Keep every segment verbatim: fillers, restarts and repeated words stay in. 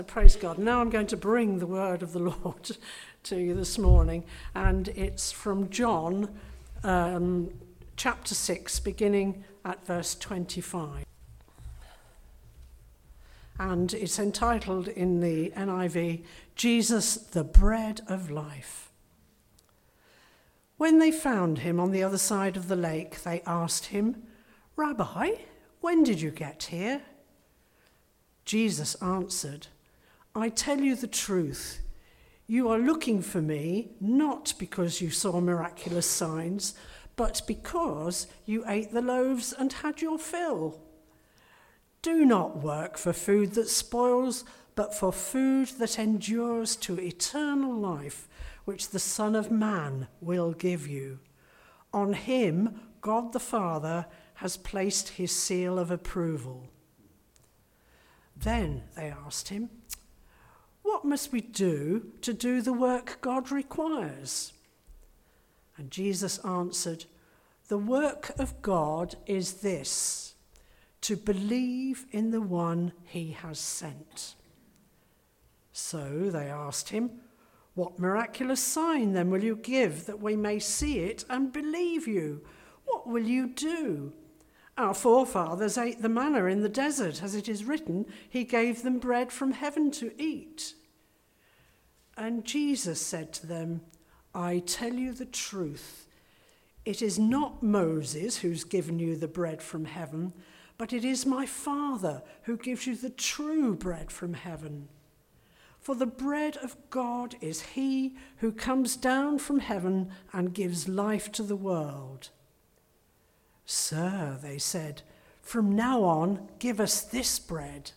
Praise God. Now I'm going to bring the word of the Lord to you this morning, and it's from John um, chapter six, beginning at verse twenty-five. And it's entitled in the N I V, Jesus, the Bread of Life. When they found him on the other side of the lake, they asked him, "Rabbi, when did you get here?" Jesus answered, "I tell you the truth. You are looking for me not because you saw miraculous signs, but because you ate the loaves and had your fill. Do not work for food that spoils, but for food that endures to eternal life, which the Son of Man will give you. On him, God the Father has placed his seal of approval." Then they asked him, "What must we do to do the work God requires?" And Jesus answered, "The work of God is this, to believe in the one he has sent." So they asked him, "What miraculous sign then will you give that we may see it and believe you? What will you do? Our forefathers ate the manna in the desert, as it is written, he gave them bread from heaven to eat." And Jesus said to them, "I tell you the truth. It is not Moses who's given you the bread from heaven, but it is my Father who gives you the true bread from heaven. For the bread of God is he who comes down from heaven and gives life to the world." "Sir," they said, "from now on, give us this bread."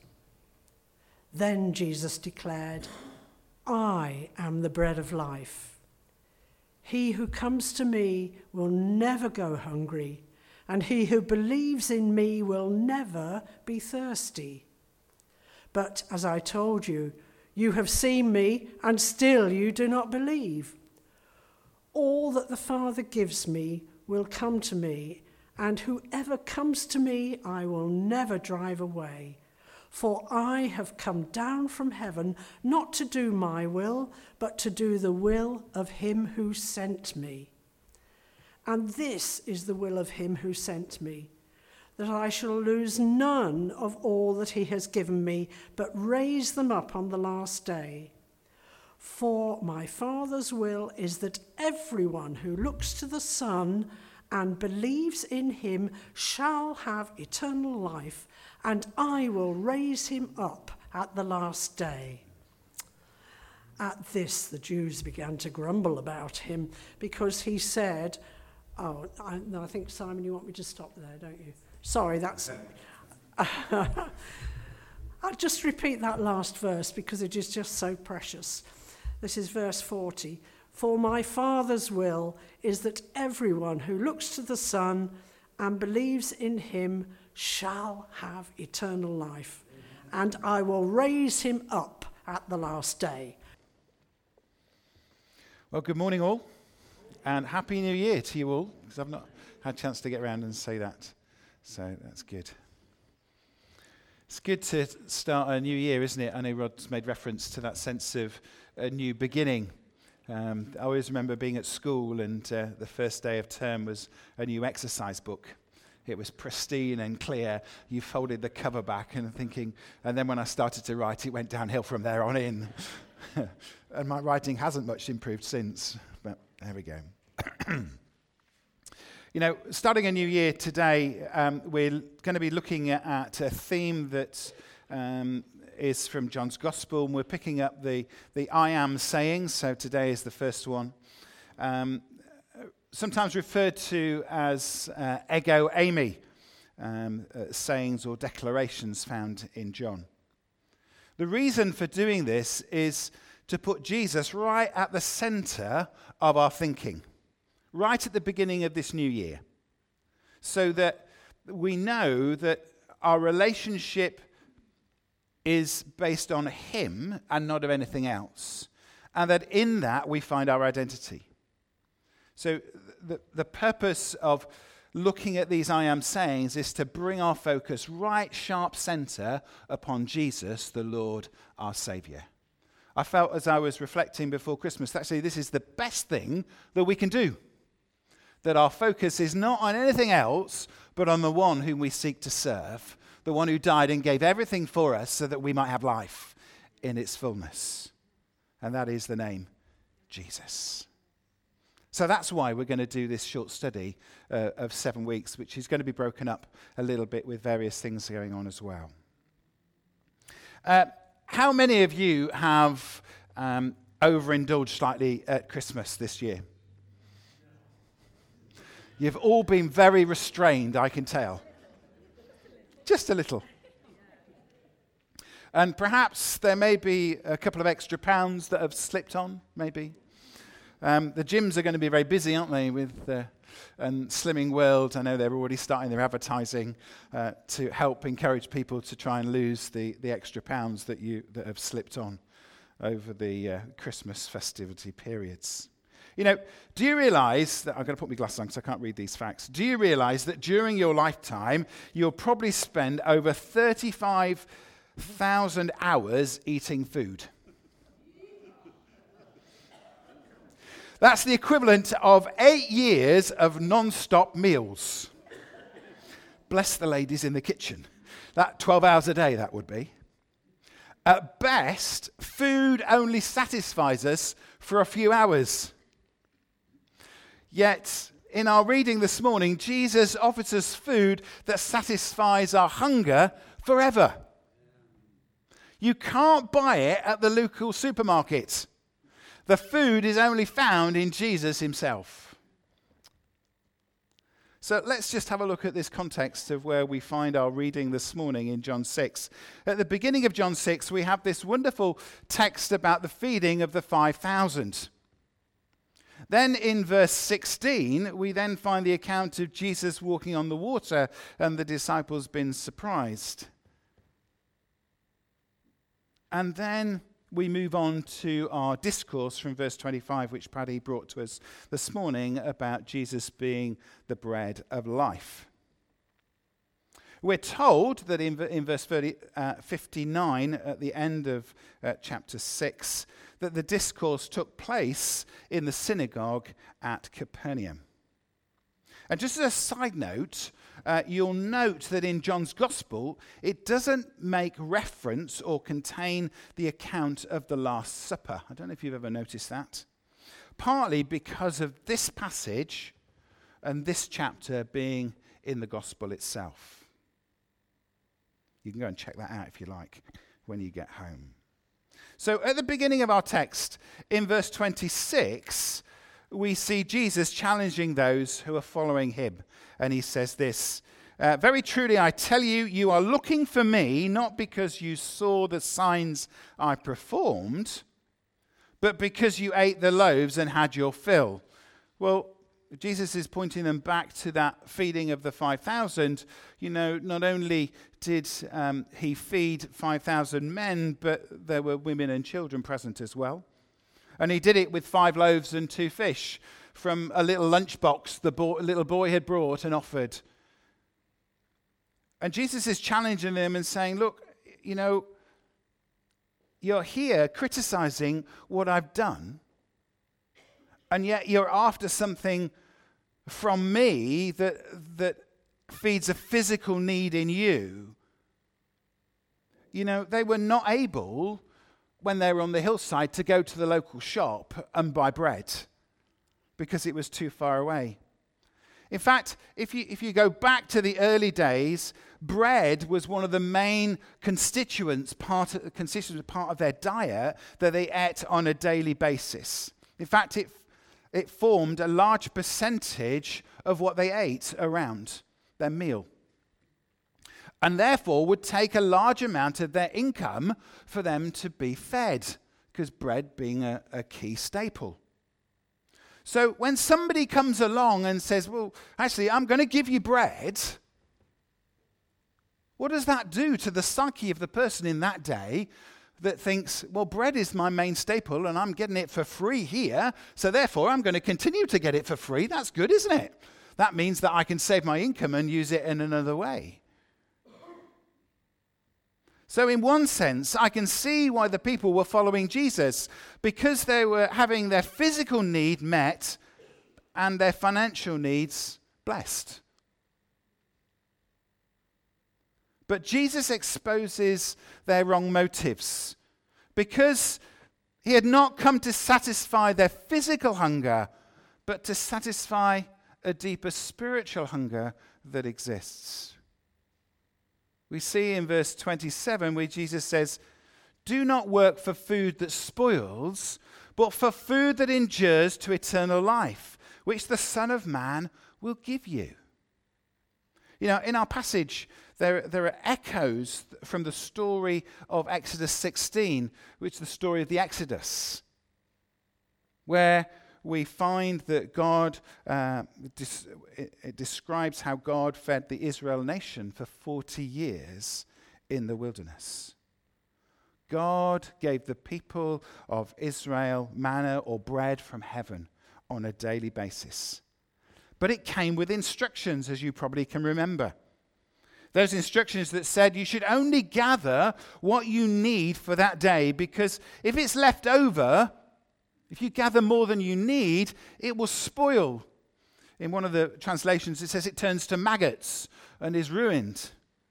Then Jesus declared, "I am the bread of life. He who comes to me will never go hungry, and he who believes in me will never be thirsty. But as I told you, you have seen me, and still you do not believe. All that the Father gives me will come to me, and whoever comes to me I will never drive away. For I have come down from heaven not to do my will, but to do the will of him who sent me. And this is the will of him who sent me, that I shall lose none of all that he has given me, but raise them up on the last day. For my Father's will is that everyone who looks to the Son and believes in him shall have eternal life, and I will raise him up at the last day." At this, the Jews began to grumble about him, because he said, oh, I, no, I think, Simon, you want me to stop there, don't you? Sorry, that's... I'll just repeat that last verse, because it is just so precious. This is verse forty. "For my Father's will is that everyone who looks to the Son and believes in him shall have eternal life, and I will raise him up at the last day." Well, good morning all, and Happy New Year to you all, because I've not had a chance to get around and say that, so that's good. It's good to start a new year, isn't it? I know Rod's made reference to that sense of a new beginning. Um, I always remember being at school, and uh, the first day of term was a new exercise book. It was pristine and clear. You folded the cover back and thinking, and then when I started to write, it went downhill from there on in. And my writing hasn't much improved since, but there we go. You know, starting a new year today, um, we're going to be looking at, at a theme that um, is from John's Gospel, and we're picking up the, the I am sayings, so today is the first one. Um, sometimes referred to as uh, ego eimi, um, uh, sayings or declarations found in John. The reason for doing this is to put Jesus right at the center of our thinking, right at the beginning of this new year, so that we know that our relationship is based on him and not of anything else, and that in that we find our identity. So the, the purpose of looking at these I am sayings is to bring our focus right sharp center upon Jesus, the Lord, our Saviour. I felt as I was reflecting before Christmas, that actually this is the best thing that we can do. That our focus is not on anything else, but on the one whom we seek to serve, the one who died and gave everything for us so that we might have life in its fullness. And that is the name Jesus. So that's why we're going to do this short study uh, of seven weeks, which is going to be broken up a little bit with various things going on as well. Uh, how many of you have um, overindulged slightly at Christmas this year? You've all been very restrained, I can tell. Just a little. And perhaps there may be a couple of extra pounds that have slipped on, maybe. Um, the gyms are going to be very busy, aren't they, with the and Slimming World. I know they're already starting their advertising uh, to help encourage people to try and lose the, the extra pounds that you that have slipped on over the uh, Christmas festivity periods. You know, do you realise that, I'm going to put my glasses on because I can't read these facts. Do you realise that during your lifetime, you'll probably spend over thirty-five thousand hours eating food? That's the equivalent of eight years of non-stop meals. Bless the ladies in the kitchen. That twelve hours a day, that would be. At best, food only satisfies us for a few hours. Yet, in our reading this morning, Jesus offers us food that satisfies our hunger forever. You can't buy it at the local supermarket. The food is only found in Jesus himself. So let's just have a look at this context of where we find our reading this morning in John six. At the beginning of John six, we have this wonderful text about the feeding of the five thousand. Then in verse sixteen, we then find the account of Jesus walking on the water and the disciples being surprised. And then we move on to our discourse from verse twenty-five, which Paddy brought to us this morning about Jesus being the bread of life. We're told that in, in verse thirty, uh, fifty-nine, at the end of uh, chapter six, that the discourse took place in the synagogue at Capernaum. And just as a side note, uh, you'll note that in John's Gospel, it doesn't make reference or contain the account of the Last Supper. I don't know if you've ever noticed that. Partly because of this passage and this chapter being in the Gospel itself. You can go and check that out if you like when you get home. So at the beginning of our text, in verse twenty-six, we see Jesus challenging those who are following him. And he says this, uh, very truly I tell you, you are looking for me, not because you saw the signs I performed, but because you ate the loaves and had your fill. Well, Jesus is pointing them back to that feeding of the five thousand. You know, not only did um, he feed five thousand men, but there were women and children present as well. And he did it with five loaves and two fish from a little lunchbox the bo- little boy had brought and offered. And Jesus is challenging them and saying, look, you know, you're here criticizing what I've done, and yet you're after something from me that that feeds a physical need in you. You know, they were not able, when they were on the hillside, to go to the local shop and buy bread because it was too far away. In fact, if you if you go back to the early days, bread was one of the main constituents part of, constituent part of their diet that they ate on a daily basis. In fact, it it formed a large percentage of what they ate around their meal, and therefore would take a large amount of their income for them to be fed, because bread being a, a key staple. So when somebody comes along and says, well, actually, I'm going to give you bread, what does that do to the psyche of the person in that day that thinks, well, bread is my main staple and I'm getting it for free here, so therefore I'm going to continue to get it for free? That's good, isn't it? that means that I can save my income and use it in another way. So in one sense, I can see why the people were following Jesus, because they were having their physical need met and their financial needs blessed. But Jesus exposes their wrong motives, because he had not come to satisfy their physical hunger, but to satisfy a deeper spiritual hunger that exists. We see in verse twenty-seven where Jesus says, "Do not work for food that spoils, but for food that endures to eternal life, which the Son of Man will give you." You know, in our passage, there, there are echoes from the story of Exodus sixteen, which is the story of the Exodus, where we find that God, uh, dis- it, it describes how God fed the Israel nation for forty years in the wilderness. God gave the people of Israel manna or bread from heaven on a daily basis. But it came with instructions, as you probably can remember. Those instructions that said you should only gather what you need for that day, because if it's left over, if you gather more than you need, it will spoil. In one of the translations, it says it turns to maggots and is ruined.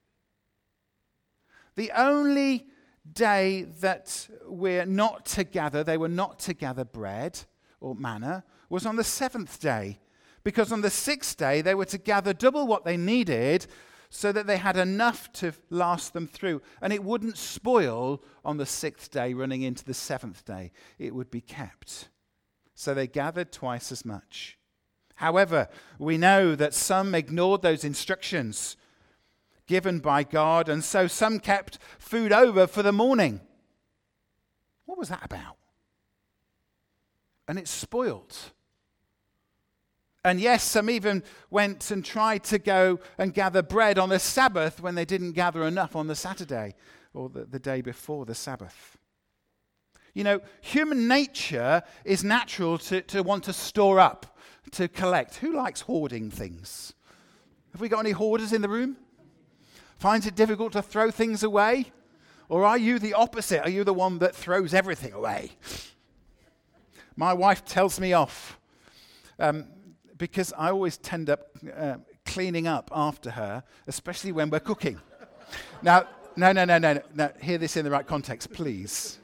The only day that we're not to gather, they were not to gather bread or manna, was on the seventh day. Because on the sixth day, they were to gather double what they needed so that they had enough to last them through. And it wouldn't spoil on the sixth day running into the seventh day. It would be kept. So they gathered twice as much. However, we know that some ignored those instructions given by God, and so some kept food over for the morning. What was that about? And it spoiled. And yes, some even went and tried to go and gather bread on the Sabbath when they didn't gather enough on the Saturday or the, the day before the Sabbath. You know, human nature is natural to, to want to store up, to collect. Who likes hoarding things? Have we got any hoarders in the room? Finds it difficult to throw things away? Or are you the opposite? Are you the one that throws everything away? My wife tells me off. Um, Because I always tend up uh, cleaning up after her, especially when we're cooking. Now, no, no, no, no, no. Hear this in the right context, please.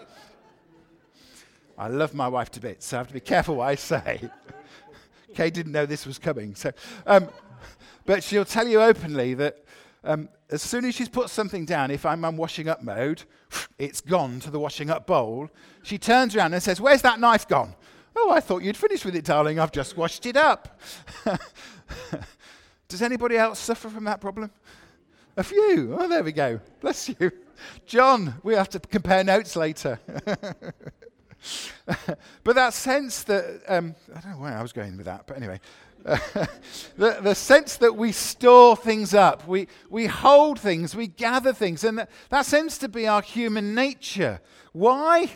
I love my wife to bits, so I have to be careful what I say. Kay didn't know this was coming. So, um, but she'll tell you openly that um, as soon as she's put something down, if I'm on washing up mode, it's gone to the washing up bowl. She turns around and says, "Where's that knife gone?" "Oh, I thought you'd finished with it, darling. I've just washed it up." Does anybody else suffer from that problem? A few. Oh, there we go. Bless you. John, we have to compare notes later. But that sense that, um, I don't know where I was going with that, but anyway. the, the sense that we store things up, we, we hold things, we gather things, and that, that seems to be our human nature. Why?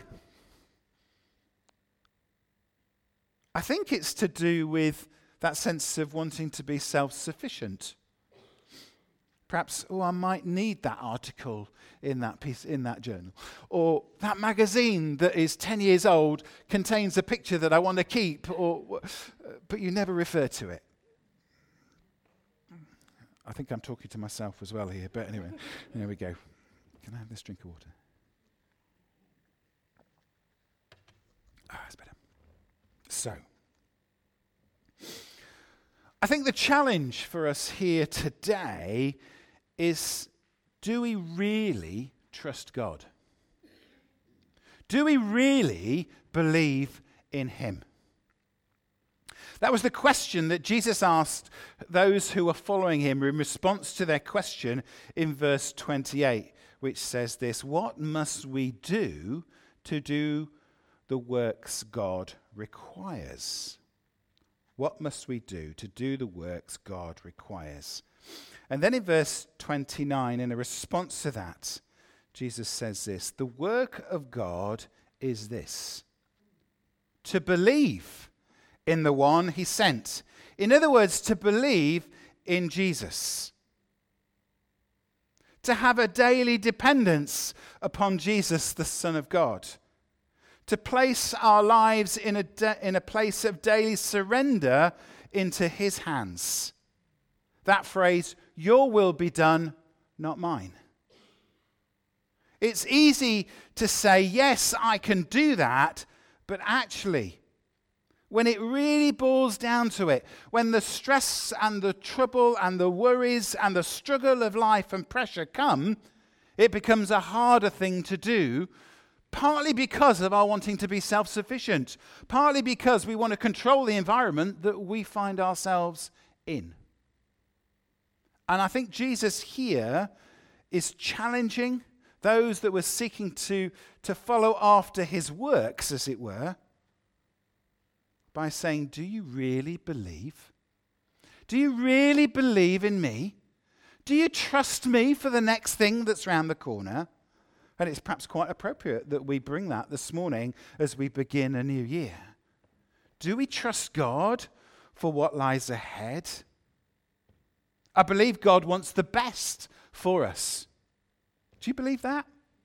I think it's to do with that sense of wanting to be self-sufficient. Perhaps, oh, I might need that article in that piece, in that journal. Or that magazine that is ten years old contains a picture that I want to keep, or, but you never refer to it. I think I'm talking to myself as well here, but anyway, there we go. Can I have this drink of water? Ah, that's better. So, I think the challenge for us here today is, do we really trust God? Do we really believe in him? That was the question that Jesus asked those who were following him in response to their question in verse twenty-eight, which says this: "What must we do to do the works God requires?" What must we do to do the works God requires? And then in verse twenty-nine, in a response to that, Jesus says this: "The work of God is this, to believe in the one he sent, In other words, to believe in Jesus. To have a daily dependence upon Jesus, the Son of God. To place our lives in a, de- in a place of daily surrender into his hands. That phrase, your will be done, not mine. It's easy to say, yes, I can do that, but actually, when it really boils down to it, when the stress and the trouble and the worries and the struggle of life and pressure come, it becomes a harder thing to do, partly because of our wanting to be self-sufficient, partly because we want to control the environment that we find ourselves in. And I think Jesus here is challenging those that were seeking to, to follow after his works, as it were, by saying, do you really believe? Do you really believe in me? Do you trust me for the next thing that's round the corner? And it's perhaps quite appropriate that we bring that this morning as we begin a new year. Do we trust God for what lies ahead? I believe God wants the best for us. Do you believe that?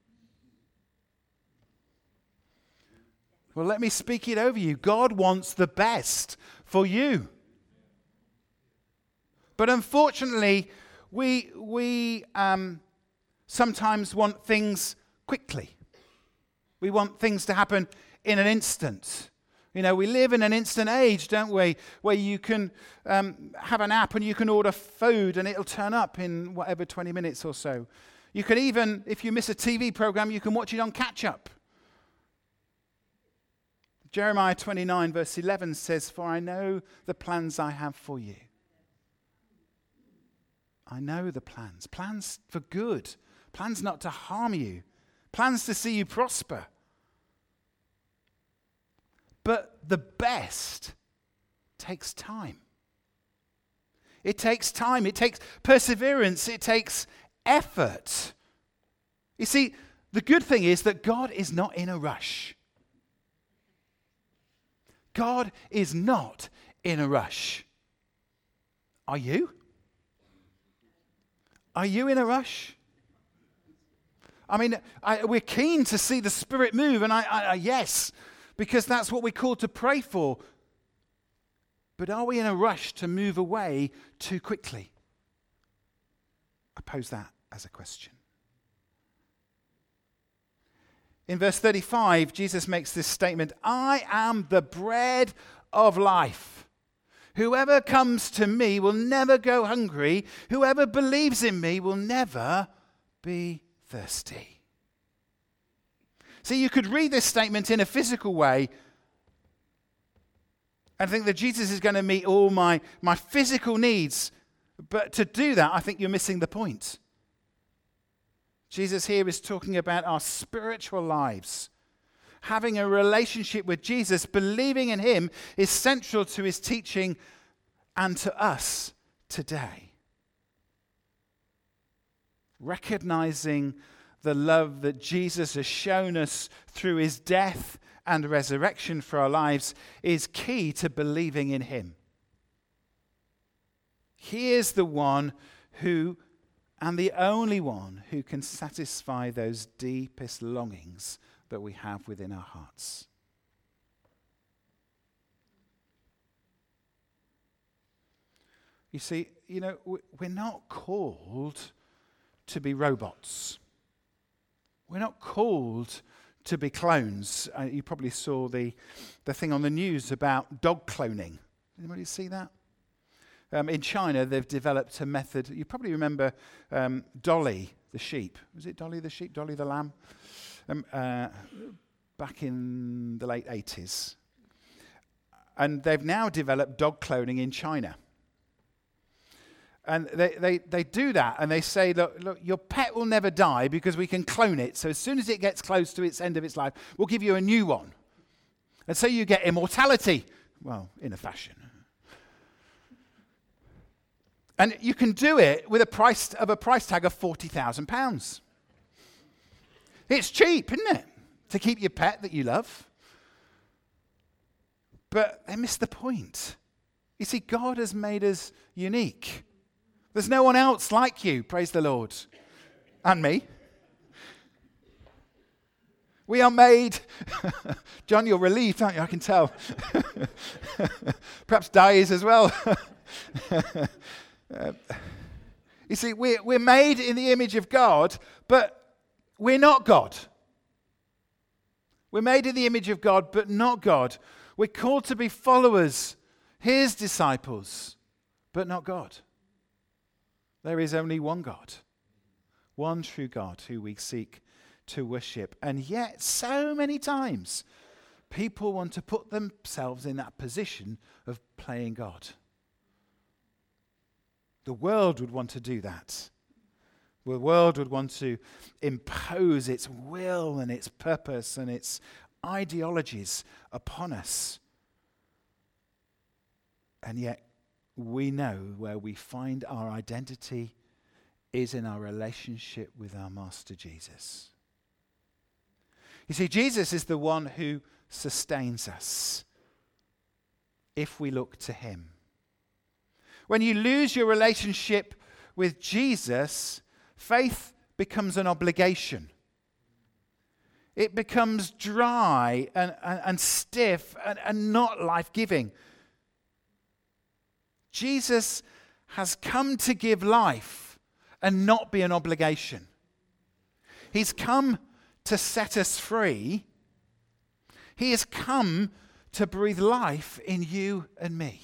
Well, let me speak it over you. God wants the best for you. But unfortunately, we, we um, sometimes want things quickly. We want things to happen in an instant. You know, we live in an instant age, don't we, where you can um, have an app and you can order food and it'll turn up in whatever, twenty minutes or so. You can even, if you miss a T V program, you can watch it on catch-up. Jeremiah twenty-nine verse eleven says, for I know the plans I have for you. I know the plans. Plans for good. Plans not to harm you. Plans to see you prosper. But the best takes time. It takes time. It takes perseverance. It takes effort. You see, the good thing is that God is not in a rush. God is not in a rush. Are you? Are you in a rush? I mean, I, we're keen to see the Spirit move, and I, I, I, yes, because that's what we're called to pray for. But are we in a rush to move away too quickly? I pose that as a question. In verse thirty-five, Jesus makes this statement, I am the bread of life. Whoever comes to me will never go hungry. Whoever believes in me will never be thirsty. See, you could read this statement in a physical way and think that Jesus is going to meet all my, my physical needs. But to do that, I think you're missing the point. Jesus here is talking about our spiritual lives. Having a relationship with Jesus, believing in him, is central to his teaching and to us today. Recognizing the love that Jesus has shown us through his death and resurrection for our lives is key to believing in him. He is the one who, and the only one who can satisfy those deepest longings that we have within our hearts. You see, you know, we're not called to be robots. We're not called to be clones. Uh, you probably saw the, the thing on the news about dog cloning. Anybody see that? Um, in China, they've developed a method. You probably remember um, Dolly the sheep. Was it Dolly the sheep? Dolly the lamb? Um, uh, back in the late eighties. And they've now developed dog cloning in China. And they, they, they do that, and they say, look, look, your pet will never die because we can clone it. So as soon as it gets close to its end of its life, we'll give you a new one. And so you get immortality. Well, in a fashion. And you can do it with a price of a price tag of forty thousand pounds. It's cheap, isn't it? To keep your pet that you love. But they miss the point. You see, God has made us unique. There's no one else like you, praise the Lord. And me. We are made, John, you're relieved, aren't you? I can tell. Perhaps Dies as well. uh, you see, we're, we're made in the image of God, but we're not God. We're made in the image of God, but not God. We're called to be followers, his disciples, but not God. There is only one God, one true God who we seek to worship. And yet, so many times, people want to put themselves in that position of playing God. The world would want to do that. The world would want to impose its will and its purpose and its ideologies upon us. And yet, we know where we find our identity is in our relationship with our Master Jesus. You see, Jesus is the one who sustains us if we look to him. When you lose your relationship with Jesus, faith becomes an obligation. It becomes dry and, and, and stiff and, and not life-giving. Jesus has come to give life and not be an obligation. He's come to set us free. He has come to breathe life in you and me.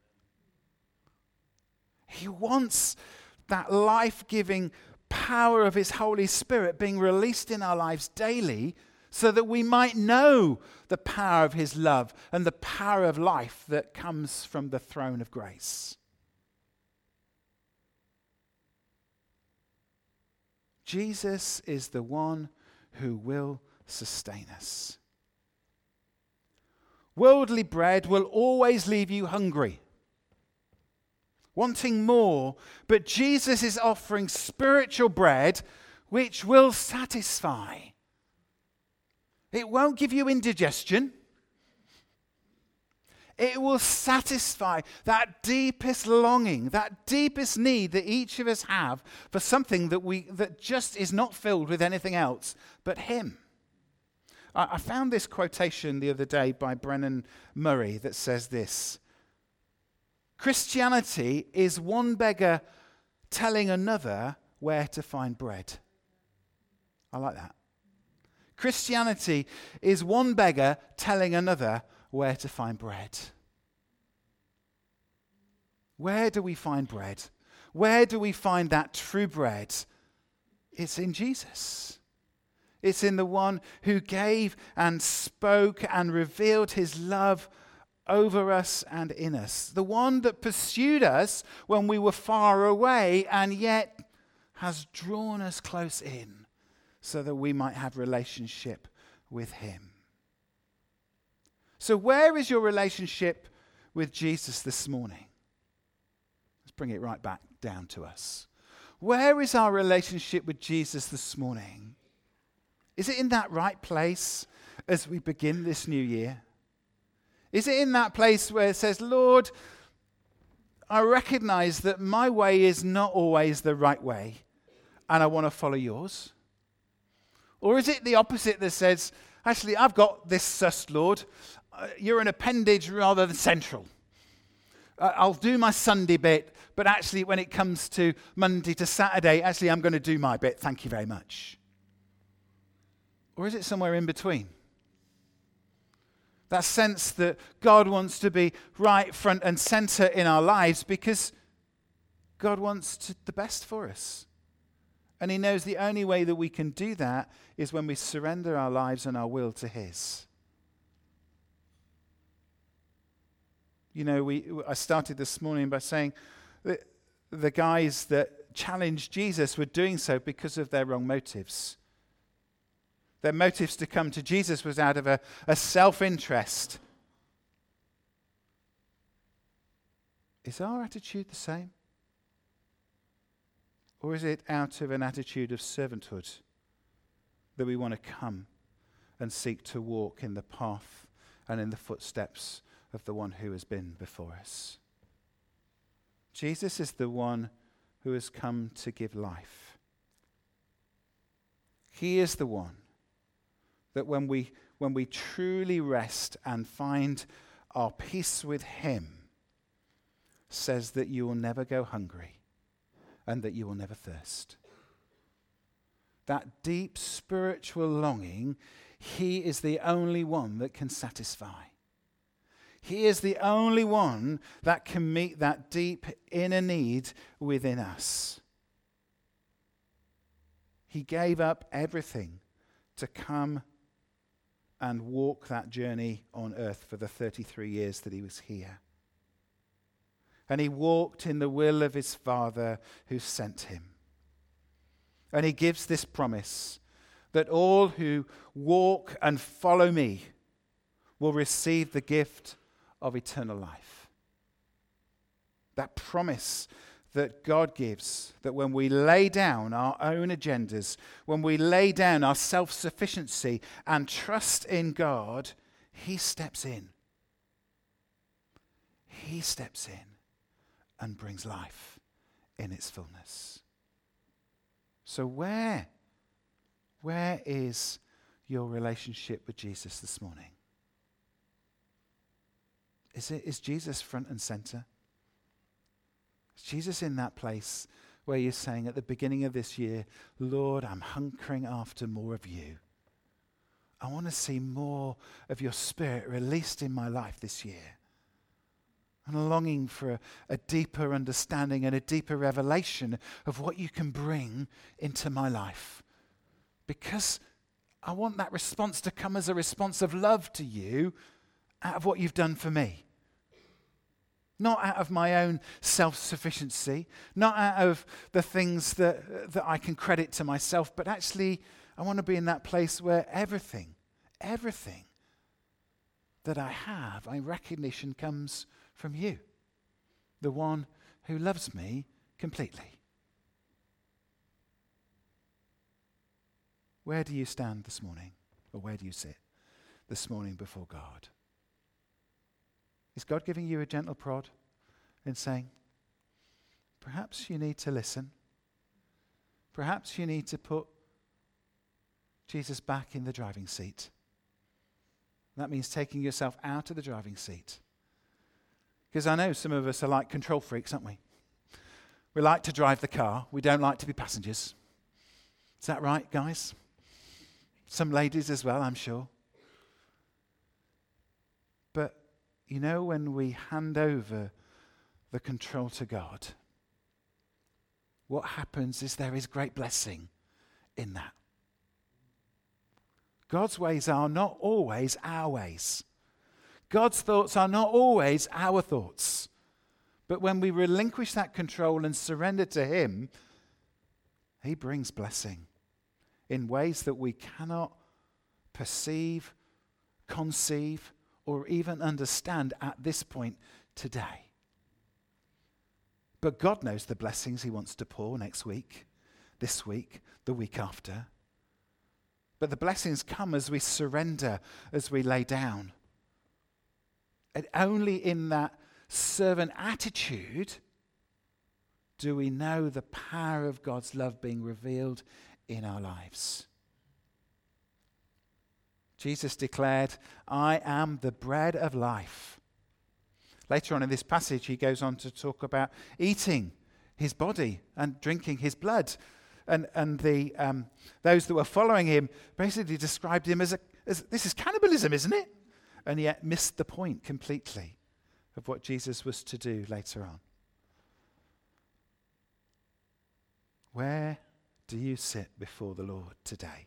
He wants that life-giving power of his Holy Spirit being released in our lives daily so that we might know the power of his love and the power of life that comes from the throne of grace. Jesus is the one who will sustain us. Worldly bread will always leave you hungry, wanting more, but Jesus is offering spiritual bread which will satisfy. It won't give you indigestion. It will satisfy that deepest longing, that deepest need that each of us have for something that we that just is not filled with anything else but him. I, I found this quotation the other day by Brennan Murray that says this: Christianity is one beggar telling another where to find bread. I like that. Christianity is one beggar telling another where to find bread. Where do we find bread? Where do we find that true bread? It's in Jesus. It's in the one who gave and spoke and revealed his love over us and in us. The one that pursued us when we were far away and yet has drawn us close in so that we might have relationship with him. So where is your relationship with Jesus this morning? Let's bring it right back down to us. Where is our relationship with Jesus this morning? Is it in that right place as we begin this new year? Is it in that place where it says, Lord, I recognize that my way is not always the right way, and I want to follow yours? Or is it the opposite that says, actually, I've got this sus, Lord. Uh, you're an appendage rather than central. Uh, I'll do my Sunday bit, but actually when it comes to Monday to Saturday, actually I'm going to do my bit. Thank you very much. Or is it somewhere in between? That sense that God wants to be right front and center in our lives because God wants to, the best for us. And he knows the only way that we can do that is when we surrender our lives and our will to his. You know, we I started this morning by saying that the guys that challenged Jesus were doing so because of their wrong motives. Their motives to come to Jesus was out of a, a self-interest. Is our attitude the same? Or is it out of an attitude of servanthood that we want to come and seek to walk in the path and in the footsteps of the one who has been before us? Jesus is the one who has come to give life. He is the one that when we, when we truly rest and find our peace with him, says that you will never go hungry and that you will never thirst. That deep spiritual longing, he is the only one that can satisfy. He is the only one that can meet that deep inner need within us. He gave up everything to come and walk that journey on earth for the thirty-three years that he was here. And he walked in the will of his Father who sent him. And he gives this promise that all who walk and follow me will receive the gift of eternal life. That promise that God gives, that when we lay down our own agendas, when we lay down our self-sufficiency and trust in God, he steps in. He steps in and brings life in its fullness. So where, where is your relationship with Jesus this morning? Is it, is Jesus front and center? Is Jesus in that place where you're saying at the beginning of this year, Lord, I'm hunkering after more of you. I want to see more of your Spirit released in my life this year. I'm longing for a, a deeper understanding and a deeper revelation of what you can bring into my life. Because I want that response to come as a response of love to you out of what you've done for me. Not out of my own self-sufficiency, not out of the things that, that I can credit to myself, but actually I want to be in that place where everything, everything that I have, my recognition comes from you, the one who loves me completely. Where do you stand this morning? Or where do you sit this morning before God? Is God giving you a gentle prod and saying, perhaps you need to listen. Perhaps you need to put Jesus back in the driving seat. That means taking yourself out of the driving seat. Because I know some of us are like control freaks, aren't we? We like to drive the car. We don't like to be passengers. Is that right, guys? Some ladies as well, I'm sure. But, you know, when we hand over the control to God, what happens is there is great blessing in that. God's ways are not always our ways. God's thoughts are not always our thoughts. But when we relinquish that control and surrender to him, he brings blessing in ways that we cannot perceive, conceive, or even understand at this point today. But God knows the blessings he wants to pour next week, this week, the week after. But the blessings come as we surrender, as we lay down. And only in that servant attitude do we know the power of God's love being revealed in our lives. Jesus declared, I am the bread of life. Later on in this passage, he goes on to talk about eating his body and drinking his blood. And, and the um, those that were following him basically described him as, a, as, this is cannibalism, isn't it? And yet missed the point completely of what Jesus was to do later on. Where do you sit before the Lord today?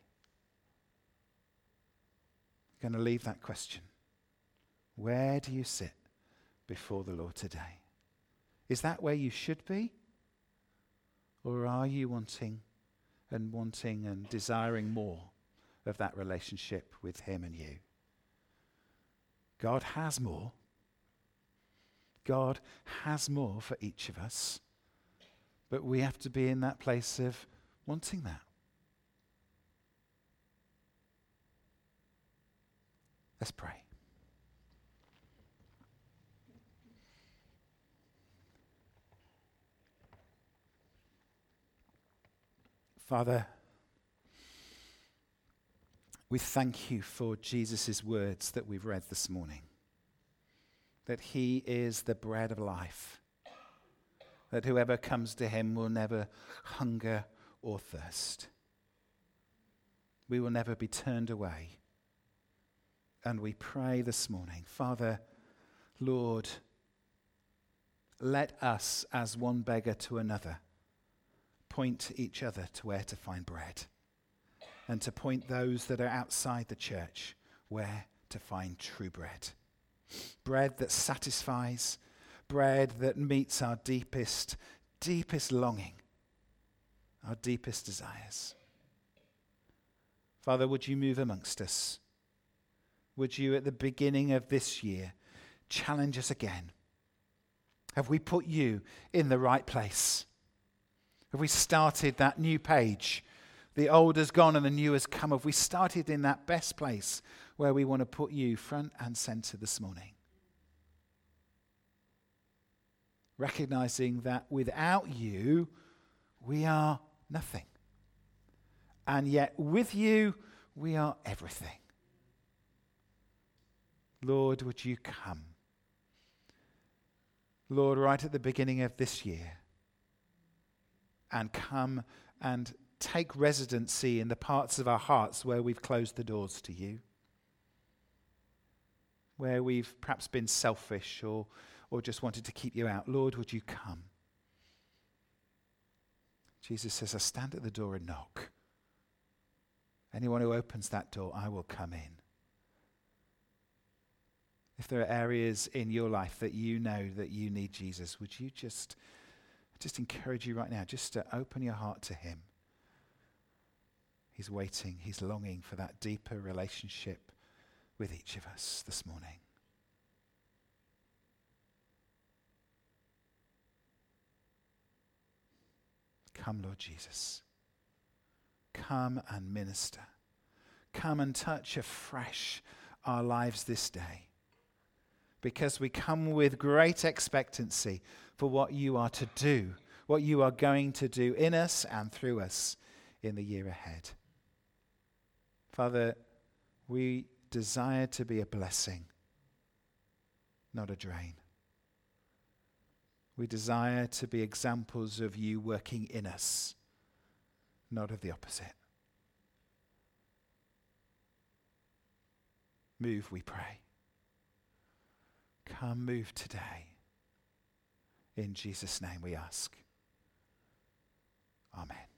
I'm going to leave that question. Where do you sit before the Lord today? Is that where you should be? Or are you wanting and wanting and desiring more of that relationship with him and you? God has more. God has more for each of us. But we have to be in that place of wanting that. Let's pray. Father, we thank you for Jesus' words that we've read this morning, that he is the bread of life, that whoever comes to him will never hunger or thirst. We will never be turned away. And we pray this morning, Father, Lord, let us, as one beggar to another, point each other to where to find bread, and to point those that are outside the church where to find true bread. Bread that satisfies, bread that meets our deepest, deepest longing, our deepest desires. Father, would you move amongst us? Would you, at the beginning of this year, challenge us again? Have we put you in the right place? Have we started that new page? The old has gone and the new has come. Have we started in that best place where we want to put you front and center this morning? Recognizing that without you, we are nothing. And yet with you, we are everything. Lord, would you come? Lord, right at the beginning of this year, and come and take residency in the parts of our hearts where we've closed the doors to you, where we've perhaps been selfish or, or just wanted to keep you out. Lord, would you come? Jesus says, I stand at the door and knock. Anyone who opens that door, I will come in. If there are areas in your life that you know that you need Jesus, would you just, just encourage you right now, just to open your heart to him. He's waiting, he's longing for that deeper relationship with each of us this morning. Come, Lord Jesus. Come and minister. Come and touch afresh our lives this day. Because we come with great expectancy for what you are to do, what you are going to do in us and through us in the year ahead. Father, we desire to be a blessing, not a drain. We desire to be examples of you working in us, not of the opposite. Move, we pray. Come, move today. In Jesus' name we ask. Amen.